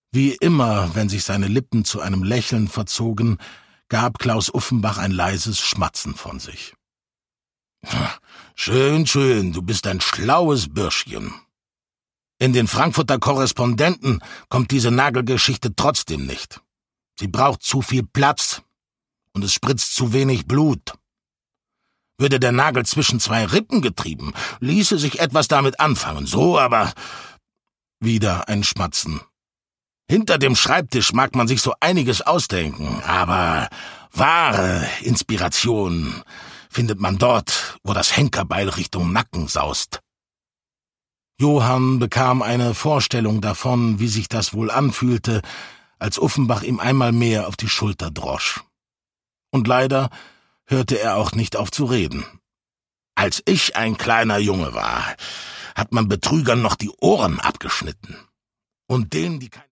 Wie immer, wenn sich seine Lippen zu einem Lächeln verzogen, gab Klaus Uffenbach ein leises Schmatzen von sich. »Schön, schön, du bist ein schlaues Bürschchen. In den Frankfurter Korrespondenten kommt diese Nagelgeschichte trotzdem nicht. Sie braucht zu viel Platz und es spritzt zu wenig Blut. Würde der Nagel zwischen zwei Rippen getrieben, ließe sich etwas damit anfangen, so aber...« Wieder ein Schmatzen. »Hinter dem Schreibtisch mag man sich so einiges ausdenken, aber wahre Inspiration findet man dort, wo das Henkerbeil Richtung Nacken saust.« Johann bekam eine Vorstellung davon, wie sich das wohl anfühlte, als Uffenbach ihm einmal mehr auf die Schulter drosch. Und leider hörte er auch nicht auf zu reden. »Als ich ein kleiner Junge war, hat man Betrügern noch die Ohren abgeschnitten. Und denen, die